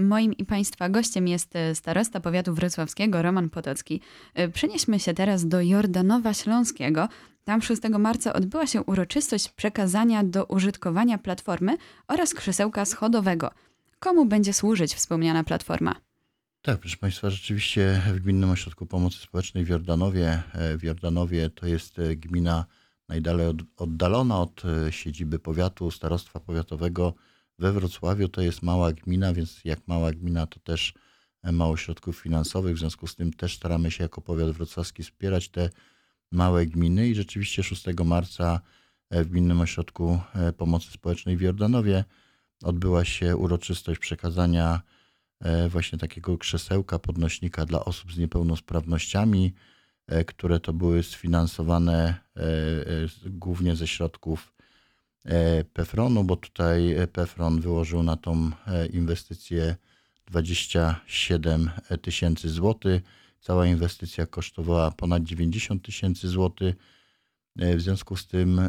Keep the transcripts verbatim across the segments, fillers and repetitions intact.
Moim i Państwa gościem jest starosta powiatu wrocławskiego Roman Potocki. Przenieśmy się teraz do Jordanowa Śląskiego. Tam szóstego marca odbyła się uroczystość przekazania do użytkowania platformy oraz krzesełka schodowego. Komu będzie służyć wspomniana platforma? Tak, proszę Państwa, rzeczywiście w Gminnym Ośrodku Pomocy Społecznej w Jordanowie, w Jordanowie to jest gmina najdalej od, oddalona od siedziby powiatu, starostwa powiatowego we Wrocławiu. To jest mała gmina, więc jak mała gmina to też mało środków finansowych. W związku z tym też staramy się jako powiat wrocławski wspierać te małe gminy i rzeczywiście szóstego marca w Gminnym Ośrodku Pomocy Społecznej w Jordanowie odbyła się uroczystość przekazania właśnie takiego krzesełka, podnośnika dla osób z niepełnosprawnościami, które to były sfinansowane głównie ze środków PFRON-u, bo tutaj PFRON wyłożył na tą inwestycję dwadzieścia siedem tysięcy złotych. Cała inwestycja kosztowała ponad dziewięćdziesiąt tysięcy złotych. W związku z tym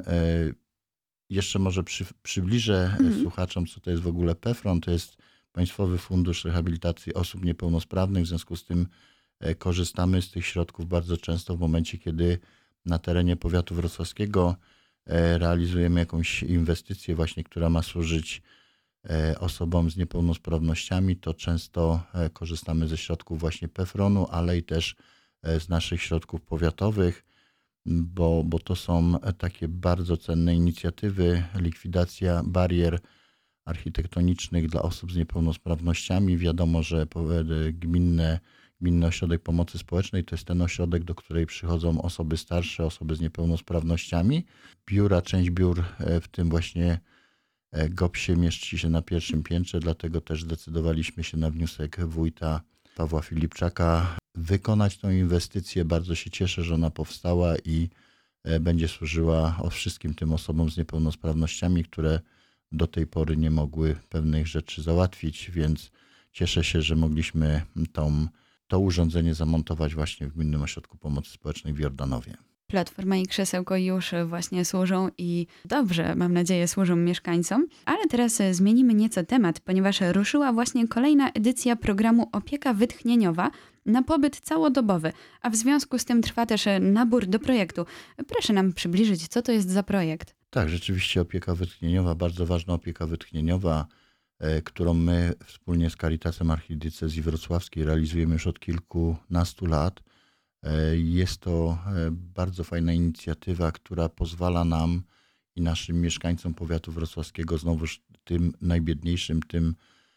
jeszcze może przy, przybliżę mhm. słuchaczom, co to jest w ogóle PFRON. To jest Państwowy Fundusz Rehabilitacji Osób Niepełnosprawnych. W związku z tym korzystamy z tych środków bardzo często w momencie, kiedy na terenie powiatu wrocławskiego realizujemy jakąś inwestycję właśnie, która ma służyć osobom z niepełnosprawnościami, to często korzystamy ze środków właśnie PFRON-u, ale i też z naszych środków powiatowych, bo, bo to są takie bardzo cenne inicjatywy, likwidacja barier architektonicznych dla osób z niepełnosprawnościami. Wiadomo, że gminne, Gminny Ośrodek Pomocy Społecznej to jest ten ośrodek, do której przychodzą osoby starsze, osoby z niepełnosprawnościami. Biura, część biur w tym właśnie GOPS-ie mieści się na pierwszym piętrze, dlatego też zdecydowaliśmy się na wniosek wójta Pawła Filipczaka wykonać tą inwestycję. Bardzo się cieszę, że ona powstała i będzie służyła wszystkim tym osobom z niepełnosprawnościami, które do tej pory nie mogły pewnych rzeczy załatwić, więc cieszę się, że mogliśmy tą, to urządzenie zamontować właśnie w Gminnym Ośrodku Pomocy Społecznej w Jordanowie. Platforma i krzesełko już właśnie służą i dobrze, mam nadzieję, służą mieszkańcom. Ale teraz zmienimy nieco temat, ponieważ ruszyła właśnie kolejna edycja programu Opieka Wytchnieniowa na pobyt całodobowy, a w związku z tym trwa też nabór do projektu. Proszę nam przybliżyć, co to jest za projekt. Tak, rzeczywiście opieka wytchnieniowa, bardzo ważna opieka wytchnieniowa, którą my wspólnie z Caritasem Archidiecezji Wrocławskiej realizujemy już od kilkunastu lat. Jest to bardzo fajna inicjatywa, która pozwala nam i naszym mieszkańcom powiatu wrocławskiego, znowuż tym najbiedniejszym, tym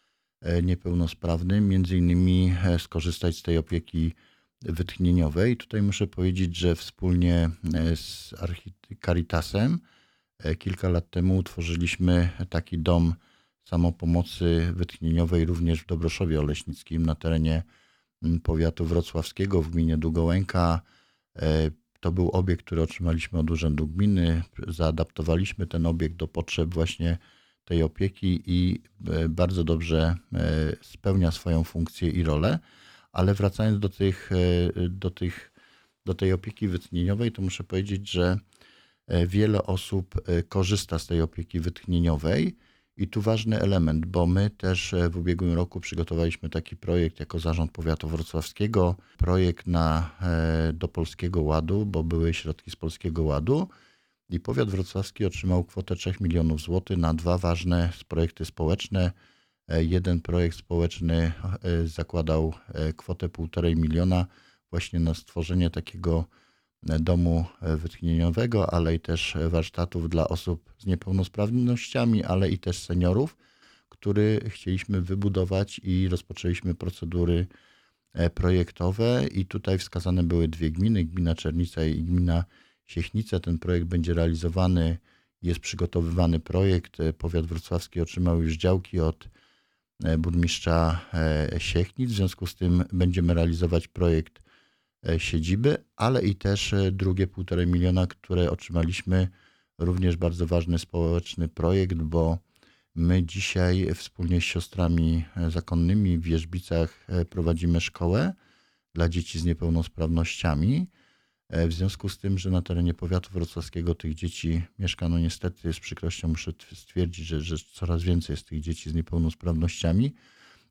niepełnosprawnym, między innymi skorzystać z tej opieki wytchnieniowej. Tutaj muszę powiedzieć, że wspólnie z Caritasem kilka lat temu utworzyliśmy taki dom samopomocy wytchnieniowej również w Dobroszowie Oleśnickim na terenie powiatu wrocławskiego w gminie Długołęka. To był obiekt, który otrzymaliśmy od Urzędu Gminy. Zaadaptowaliśmy ten obiekt do potrzeb właśnie tej opieki i bardzo dobrze spełnia swoją funkcję i rolę. Ale wracając do tych, do tych, do tej opieki wytchnieniowej, to muszę powiedzieć, że wiele osób korzysta z tej opieki wytchnieniowej i tu ważny element, bo my też w ubiegłym roku przygotowaliśmy taki projekt jako Zarząd Powiatu Wrocławskiego, projekt na, do Polskiego Ładu, bo były środki z Polskiego Ładu i powiat wrocławski otrzymał kwotę trzech milionów złotych na dwa ważne projekty społeczne. Jeden projekt społeczny zakładał kwotę półtorej miliona właśnie na stworzenie takiego domu wytchnieniowego, ale i też warsztatów dla osób z niepełnosprawnościami, ale i też seniorów, który chcieliśmy wybudować i rozpoczęliśmy procedury projektowe i tutaj wskazane były dwie gminy, gmina Czernica i gmina Siechnice. Ten projekt będzie realizowany, jest przygotowywany projekt. Powiat wrocławski otrzymał już działki od burmistrza Siechnic, w związku z tym będziemy realizować projekt siedziby, ale i też drugie półtorej miliona, które otrzymaliśmy, również bardzo ważny społeczny projekt, bo my dzisiaj wspólnie z siostrami zakonnymi w Wierzbicach prowadzimy szkołę dla dzieci z niepełnosprawnościami. W związku z tym, że na terenie powiatu wrocławskiego tych dzieci mieszka, no niestety z przykrością muszę stwierdzić, że, że coraz więcej jest tych dzieci z niepełnosprawnościami.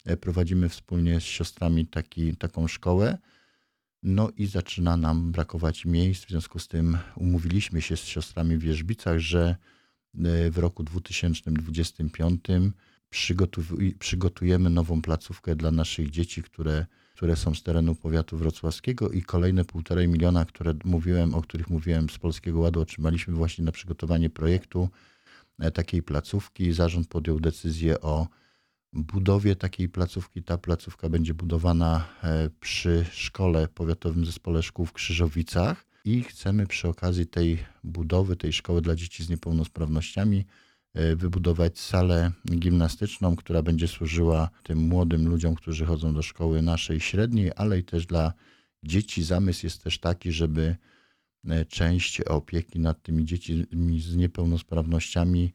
Prowadzimy wspólnie z siostrami taki, taką szkołę. No i zaczyna nam brakować miejsc. W związku z tym umówiliśmy się z siostrami w Wierzbicach, że w roku dwa tysiące dwudziestym piątym przygotuj- przygotujemy nową placówkę dla naszych dzieci, które, które są z terenu powiatu wrocławskiego i kolejne półtorej miliona, które mówiłem, o których mówiłem z Polskiego Ładu, otrzymaliśmy właśnie na przygotowanie projektu takiej placówki. Zarząd podjął decyzję o budowie takiej placówki. Ta placówka będzie budowana przy szkole, powiatowym zespole szkół w Krzyżowicach i chcemy przy okazji tej budowy, tej szkoły dla dzieci z niepełnosprawnościami wybudować salę gimnastyczną, która będzie służyła tym młodym ludziom, którzy chodzą do szkoły naszej średniej, ale i też dla dzieci. Zamysł jest też taki, żeby część opieki nad tymi dziećmi z niepełnosprawnościami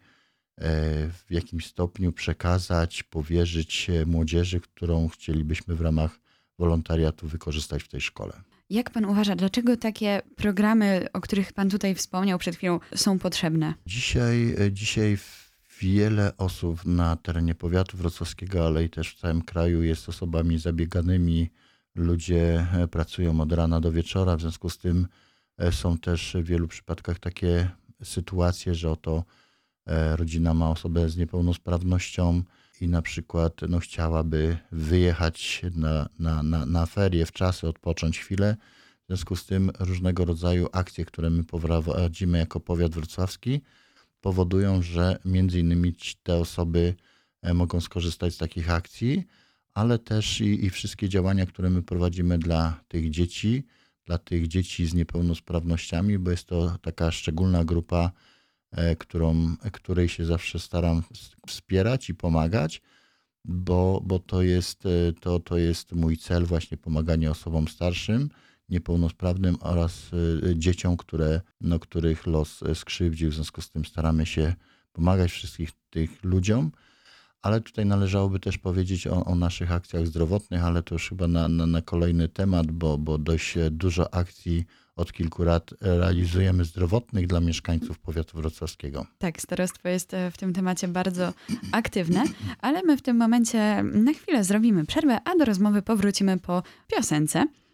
w jakimś stopniu przekazać, powierzyć młodzieży, którą chcielibyśmy w ramach wolontariatu wykorzystać w tej szkole. Jak pan uważa, dlaczego takie programy, o których pan tutaj wspomniał przed chwilą, są potrzebne? Dzisiaj, dzisiaj wiele osób na terenie powiatu wrocławskiego, ale i też w całym kraju jest osobami zabieganymi. Ludzie pracują od rana do wieczora, w związku z tym są też w wielu przypadkach takie sytuacje, że oto rodzina ma osobę z niepełnosprawnością i na przykład no, chciałaby wyjechać na, na, na, na ferie, w czasy, odpocząć chwilę. W związku z tym różnego rodzaju akcje, które my prowadzimy jako powiat wrocławski, powodują, że między innymi te osoby mogą skorzystać z takich akcji, ale też i, i wszystkie działania, które my prowadzimy dla tych dzieci, dla tych dzieci z niepełnosprawnościami, bo jest to taka szczególna grupa, którą, której się zawsze staram wspierać i pomagać, bo, bo to jest, to, to jest mój cel, właśnie pomaganie osobom starszym, niepełnosprawnym oraz dzieciom, które, no, których los skrzywdził. W związku z tym staramy się pomagać wszystkich tych ludziom, ale tutaj należałoby też powiedzieć o, o naszych akcjach zdrowotnych, ale to już chyba na, na, na kolejny temat, bo, bo dość dużo akcji od kilku lat realizujemy zdrowotnych dla mieszkańców powiatu wrocławskiego. Tak, starostwo jest w tym temacie bardzo aktywne, ale my w tym momencie na chwilę zrobimy przerwę, a do rozmowy powrócimy po piosence.